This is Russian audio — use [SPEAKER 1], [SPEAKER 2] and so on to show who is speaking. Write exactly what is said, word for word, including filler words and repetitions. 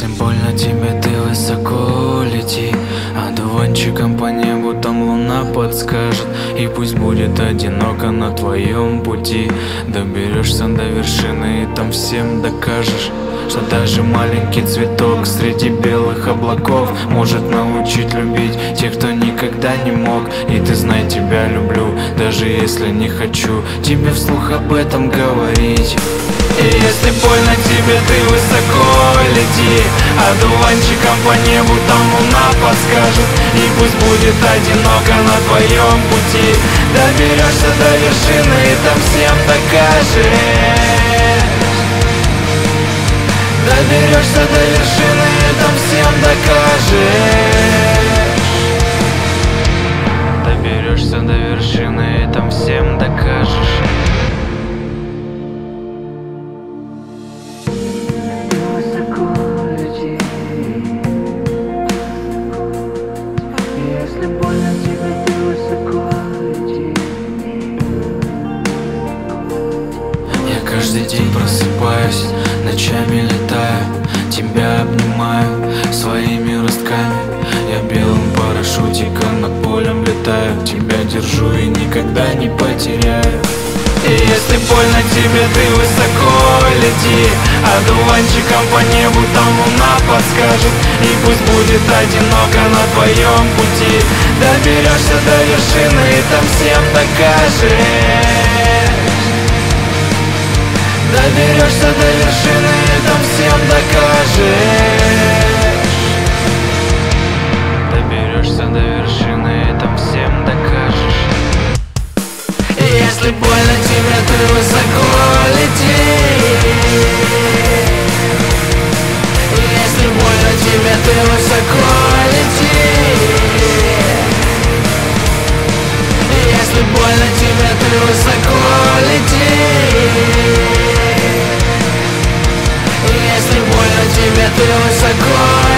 [SPEAKER 1] Если больно тебе, ты высоко лети, одуванчиком по небу там луна подскажет. И пусть будет одиноко на твоем пути, доберешься до вершины и там всем докажешь, что даже маленький цветок среди белых облаков может научить любить тех, кто никогда не мог. И ты знай, тебя люблю, даже если не хочу тебе вслух об этом говорить. И если больно тебе, ты высоко лети, одуванчиком по небу там луна подскажет. И пусть будет одиноко на твоем пути, доберешься до вершины и там всем докажешь. Доберешься до вершины и там всем докажешь. Доберешься до вершины и там всем докажешь.
[SPEAKER 2] Если больно тебе, ты высоко лети.
[SPEAKER 1] Я каждый день просыпаюсь, ночами летаю, тебя обнимаю своими ростками. Я белым парашютиком над полем летаю, тебя держу и никогда не потеряю. И если больно тебе, ты высоко лети, одуванчиком по небу там луна подскажет. И пусть будет одиноко на твоем пути, доберешься до вершины и там всем докажешь. Доберешься до вершины и там всем докажешь. Доберешься до вершины и там всем докажешь. И если больно тебе, ты высоко лети. И если больно тебе, ты высоко лети. И если больно тебе, ты высоко лети. И если больно тебе, ты высоко